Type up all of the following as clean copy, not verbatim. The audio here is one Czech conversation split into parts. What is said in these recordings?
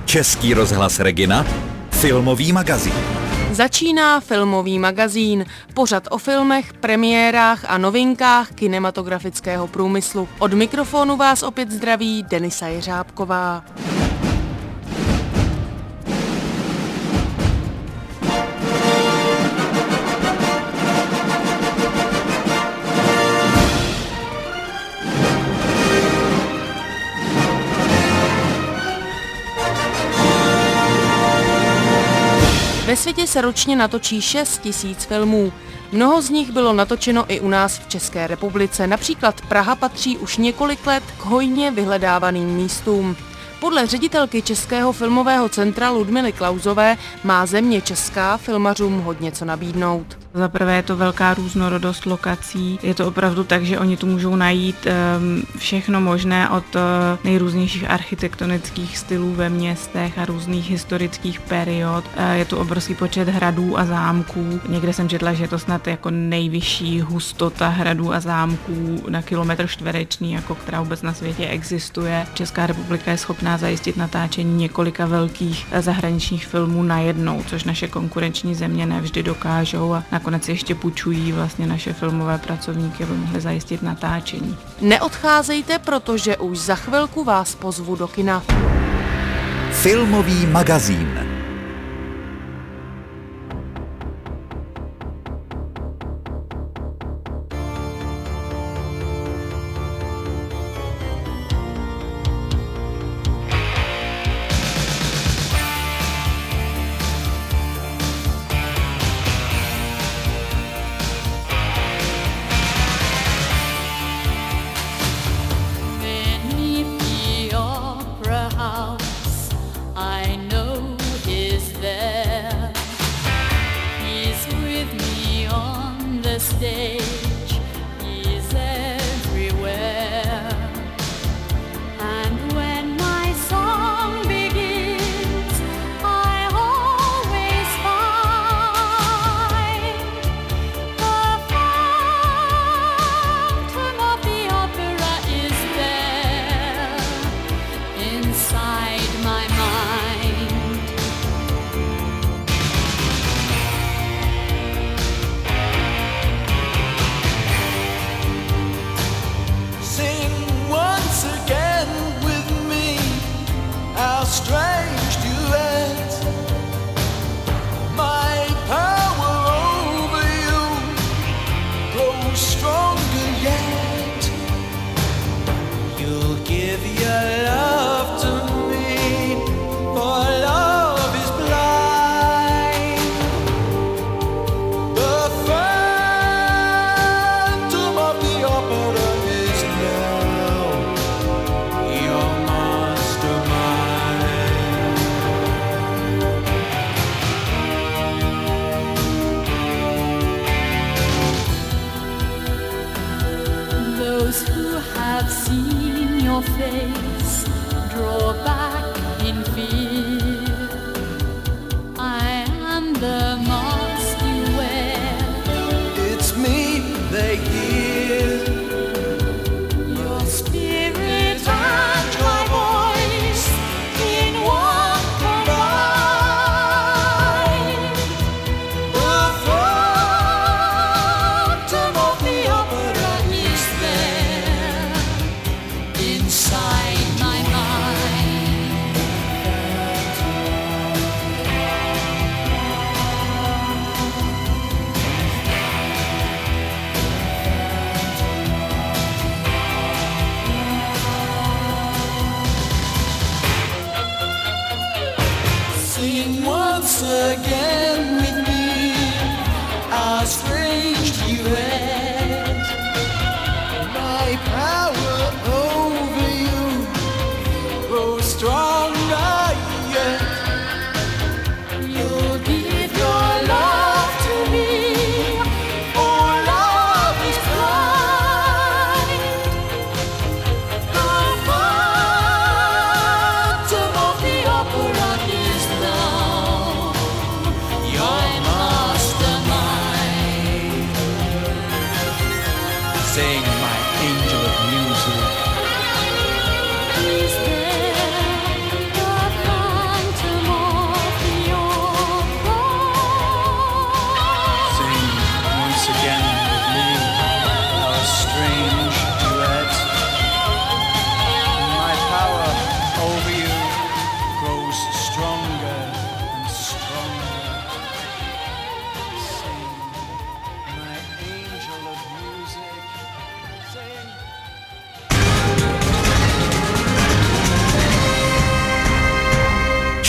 Český rozhlas Regina, filmový magazín. Začíná filmový magazín, pořad o filmech, premiérách a novinkách kinematografického průmyslu. Od mikrofonu vás opět zdraví Denisa Jeřábková. Ve světě se ročně natočí 6 000 filmů. Mnoho z nich bylo natočeno i u nás v České republice. Například Praha patří už několik let k hojně vyhledávaným místům. Podle ředitelky Českého filmového centra Ludmily Klausové má země česká filmařům hodně co nabídnout. Za prvé je to velká různorodost lokací. Je to opravdu tak, že oni tu můžou najít všechno možné od nejrůznějších architektonických stylů ve městech a různých historických period. Je tu obrovský počet hradů a zámků. Někde jsem četla, že je to snad jako nejvyšší hustota hradů a zámků na kilometr čtvereční, jako která vůbec na světě existuje. Česká republika je schopná zajistit natáčení několika velkých zahraničních filmů najednou, což naše konkurenční země nevždy dokážou a nakonec ještě půjčují vlastně naše filmové pracovníky, aby mohli zajistit natáčení. Neodcházejte, protože už za chvilku vás pozvu do kina. Filmový magazín.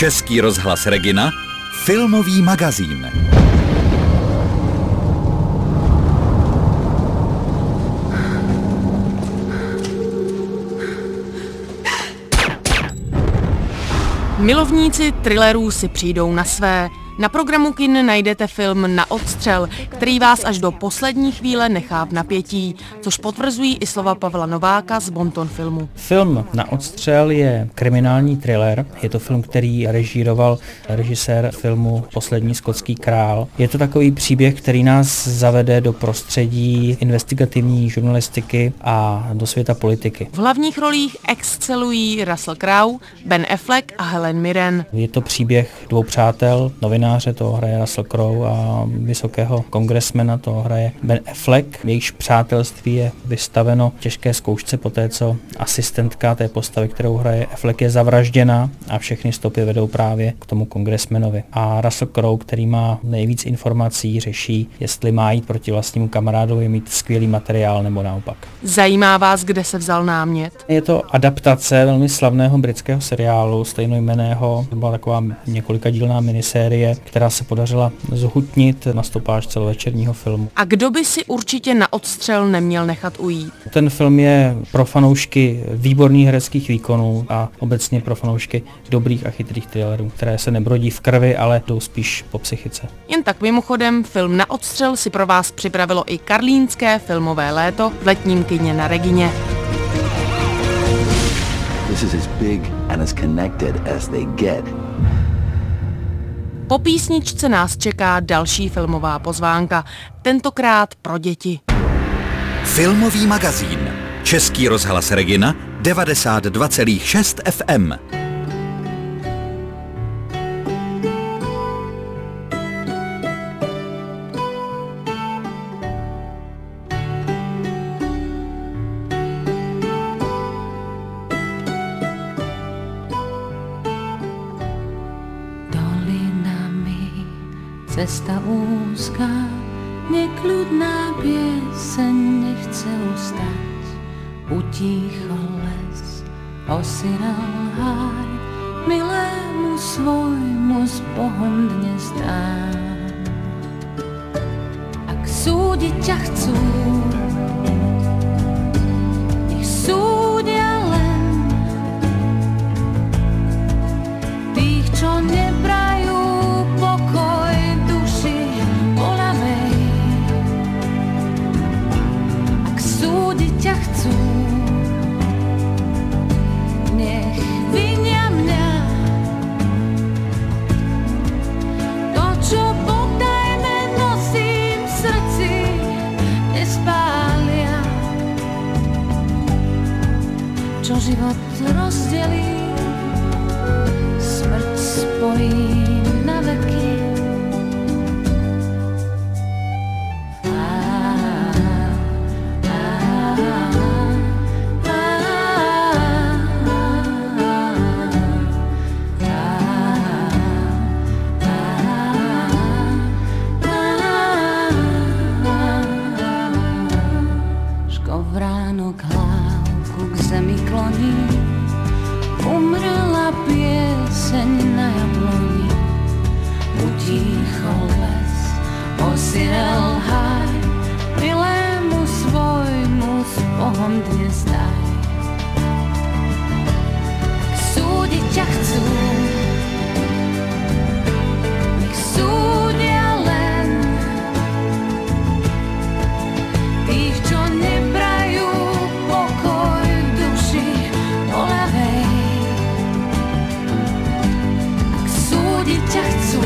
Český rozhlas Regina, filmový magazín. Milovníci thrillerů si přijdou na své. Na programu kin najdete film Na odstřel, který vás až do poslední chvíle nechá v napětí, což potvrzují i slova Pavla Nováka z Bonton filmu. Film Na odstřel je kriminální thriller. Je to film, který režíroval režisér filmu Poslední skotský král. Je to takový příběh, který nás zavede do prostředí investigativní žurnalistiky a do světa politiky. V hlavních rolích excelují Russell Crowe, Ben Affleck a Helen Mirren. Je to příběh dvou přátel, novináře, toho hraje Russell Crowe, a vysokého kongresmena, toho hraje Ben Affleck. Jejichž přátelství je vystaveno těžké zkoušce poté, co asistentka té postavy, kterou hraje Affleck, je zavražděna, a všechny stopy vedou právě k tomu kongresmenovi. A Russell Crowe, který má nejvíc informací, řeší, jestli má jít proti vlastnímu kamarádovi, mít skvělý materiál nebo naopak. Zajímá vás, kde se vzal námět? Je to adaptace velmi slavného britského seriálu stejnojmenného. To byla taková několikadílná minisérie, která se podařila zhutnit na stopáž celovečerního filmu. A kdo by si určitě Na odstřel neměl nechat ujít? Ten film je pro fanoušky výborných hereckých výkonů a obecně pro fanoušky dobrých a chytrých thrillerů, které se nebrodí v krvi, ale jdou spíš po psychice. Jen tak mimochodem, film Na odstřel si pro vás připravilo i karlínské filmové léto v letním kině na Regině. This is as big and as connected as they get. Po písničce nás čeká další filmová pozvánka, tentokrát pro děti. Filmový magazín. Český rozhlas Regina 92,6 FM. Cesta úzká, nekľudná pieseň nechce ustať. Utíchol les, osirel háj, milému svojmu s Bohom dnes dám. Ak súdiť ťa chcú, nech súdia len tých, čo nebrajú pokoj duši voľavej. Ak súdiť ťa chcú, nech vinia mňa. To, čo potajme nosím v srdci, nespália. Čo život rozdelí, smrť spojí na veky. Škovránok hlávku k zemi kloní, umrela pieseň na jabloni. Utíchol les, osirel háj, milému svojmu s Bohom dnes daj. Ak súdiť ťa chcú, nech súdia len tých, čo nebrajú pokoj v duši voľavej. Ak súdiť ťa chcú,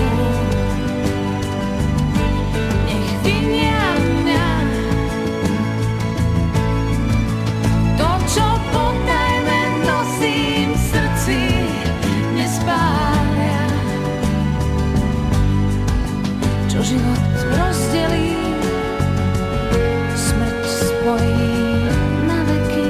nech vinia mňa. To, čo potajme nosím v srdci, nespália. Čo život rozdelí, smrť spojí na veky.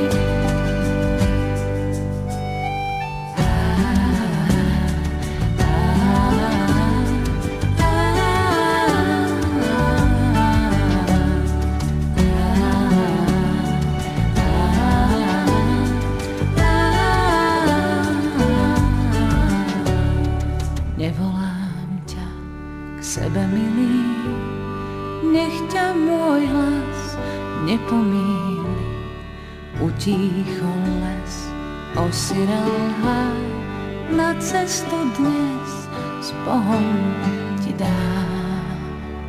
sebe milý, nech ťa môj hlas nepomíli. Utíchol les, osiral háj, na cestu dnes s Bohom ti dám.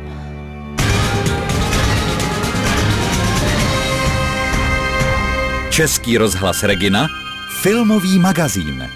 Český rozhlas Regina, filmový magazín.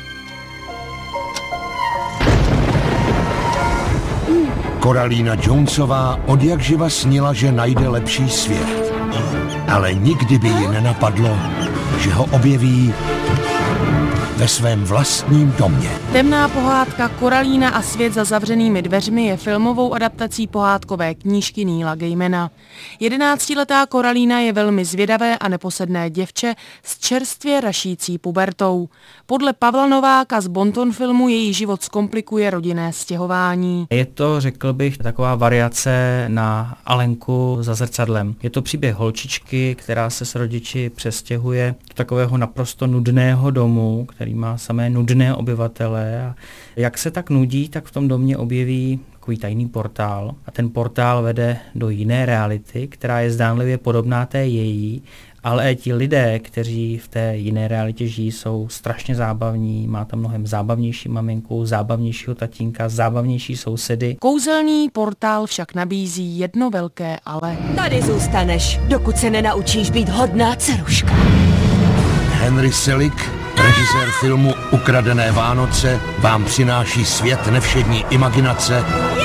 Koralína Jonesová odjakživa snila, že najde lepší svět. Ale nikdy by ji nenapadlo, že ho objeví ve svém vlastním domě. Temná pohádka Koralína a svět za zavřenými dveřmi je filmovou adaptací pohádkové knížky Neila Gaimana. 11letá Koralína je velmi zvědavé a neposedné děvče s čerstvě rašící pubertou. Podle Pavla Nováka z Bonton filmu její život zkomplikuje rodinné stěhování. Je to, řekl bych, taková variace na Alenku za zrcadlem. Je to příběh holčičky, která se s rodiči přestěhuje do takového naprosto nudného domu, který má samé nudné obyvatele. A jak se tak nudí, tak v tom domě objeví takový tajný portál. A ten portál vede do jiné reality, která je zdánlivě podobná té její, ale ti lidé, kteří v té jiné realitě žijí, jsou strašně zábavní. Má tam mnohem zábavnější maminku, zábavnějšího tatínka, zábavnější sousedy. Kouzelný portál však nabízí jedno velké ale. Tady zůstaneš, dokud se nenaučíš být hodná dceruška. Henry Selick, režisér filmu Ukradené Vánoce, vám přináší svět nevšední imaginace,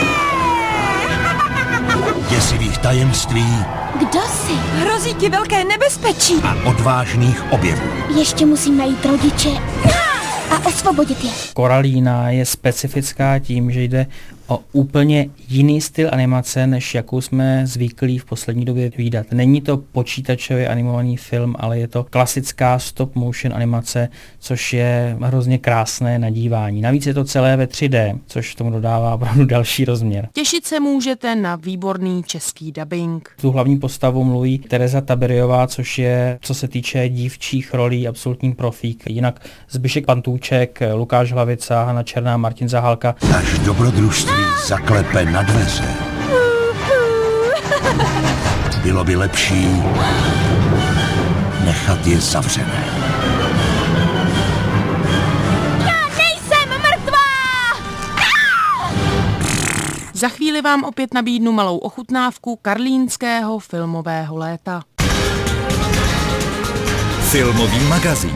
děsivých tajemství. Kdo jsi? Hrozí ti velké nebezpečí. A odvážných objevů. Ještě musím najít rodiče a osvobodit je. Koralína je specifická tím, že jde o úplně jiný styl animace, než jakou jsme zvyklí v poslední době vídat. Není to počítačově animovaný film, ale je to klasická stop motion animace, což je hrozně krásné na dívání. Navíc je to celé ve 3D, což tomu dodává opravdu další rozměr. Těšit se můžete na výborný český dabing. Tu hlavní postavu mluví Tereza Taberiová, což je, co se týče dívčích rolí, absolutní profík. Jinak Zbyšek Pantůček, Lukáš Hlavica, Hana Černá, Martin Zahálka. Až dobrodružství zaklepe na dveře. Bylo by lepší nechat je zavřené. Já nejsem mrtvá! Za chvíli vám opět nabídnu malou ochutnávku karlínského filmového léta. Filmový magazín.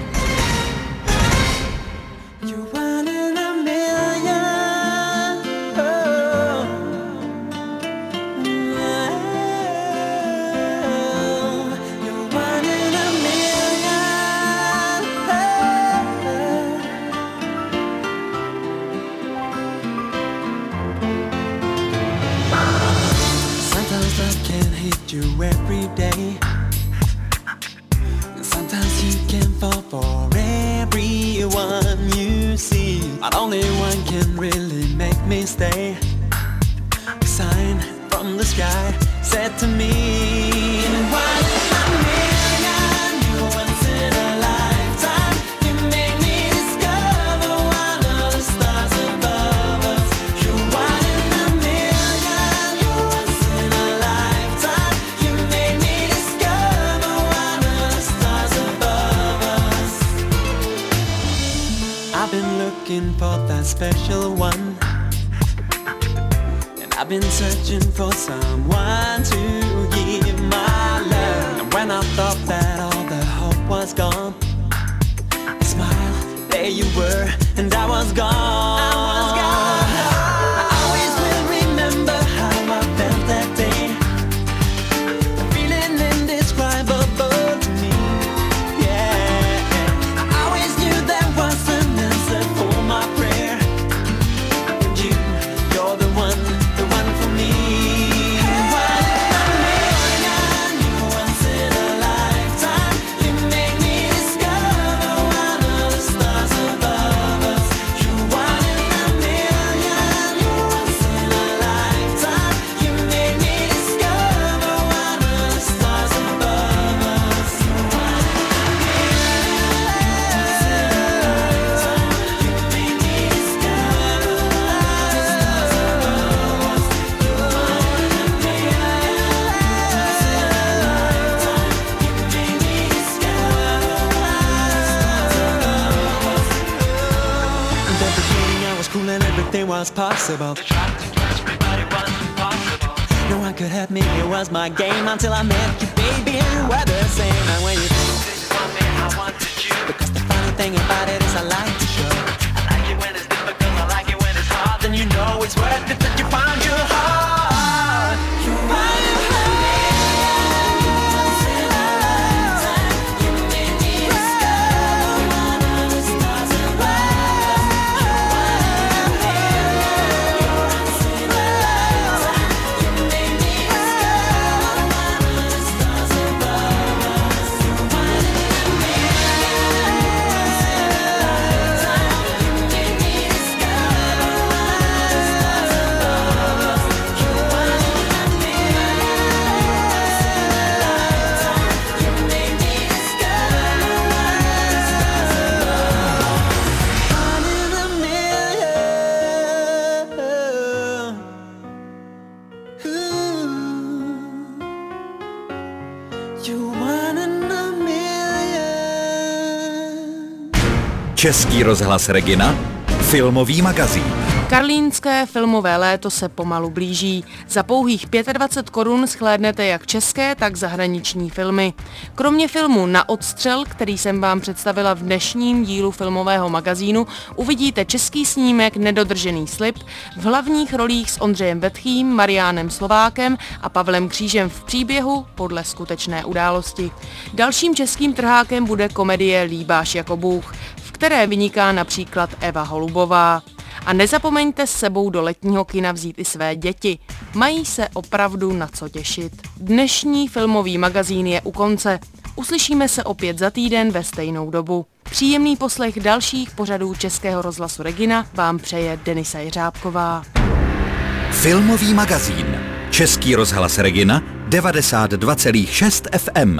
You every day. Sometimes you can fall for everyone you see, but only one can really make me stay. A sign from the sky said to me, "Why did I million you once in a lifetime? You made me discover one of the stars above us. You one in a million, you once in a lifetime. You made me discover one of the stars above us." I've been looking for that special one. I've been searching for someone to give my love. And when I thought that all the hope was gone, I smiled, there you were, and I was gone. I was gone. I always will remember how I felt that day. The feeling indescribable to me. Yeah, I always knew there was an answer for my prayer. And you're the one for me. One in a million, you once in a lifetime. You made me discover one of the stars above us. You one in everything was possible. No one could hurt me, it was my game until I met you, baby, and you were the same. And when you want me, I wanted you. Because the funny thing about it is I like to show. I like it when it's difficult, I like it when it's hard. Then you know it's worth it that you found your heart. You found your heart. You made me discover one of the stars above. You're unseen. You made me discover one of the stars above us. You're one in a million. You made me discover one of the stars above us. You're one in a million. You made me discover one of the stars above. One in a million. You one in a million. Český rozhlas Regina, filmový magazín. Karlínské filmové léto se pomalu blíží. Za pouhých 25 korun shlédnete jak české, tak zahraniční filmy. Kromě filmu Na odstřel, který jsem vám představila v dnešním dílu filmového magazínu, uvidíte český snímek Nedodržený slib v hlavních rolích s Ondřejem Vetchým, Mariánem Slovákem a Pavlem Křížem v příběhu podle skutečné události. Dalším českým trhákem bude komedie Líbáš jako Bůh, v které vyniká například Eva Holubová. A nezapomeňte s sebou do letního kina vzít i své děti. Mají se opravdu na co těšit. Dnešní filmový magazín je u konce. Uslyšíme se opět za týden ve stejnou dobu. Příjemný poslech dalších pořadů Českého rozhlasu Regina vám přeje Denisa Jeřábková. Filmový magazín. Český rozhlas Regina 92,6 FM.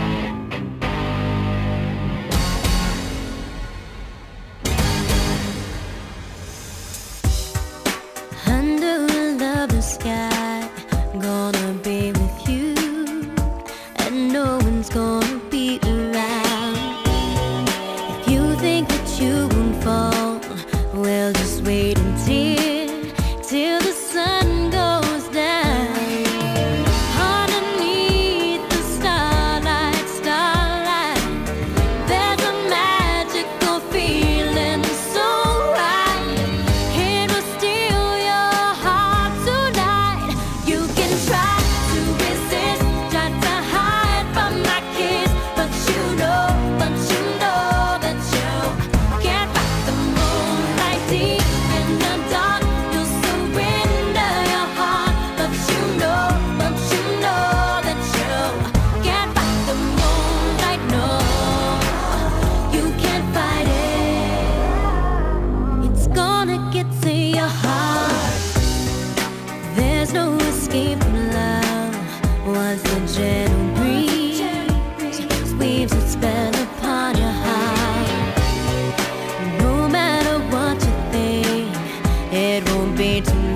Sky, gonna be with you, and no one's gonna be around. If you think that you won't fall, well, just wait till the sun goes down. Underneath the starlight, there's a magical feeling so right. It will steal your heart tonight. You can try to resist, try to hide from my kiss, but you know that you can't fight the moonlight deep in the dark. You'll surrender your heart, but you know that you can't fight the moonlight. No, you can't fight it. It's gonna get to your heart. There's no escape from love. Once the gentle breeze weaves its spell upon your heart, no matter what you think, it won't be too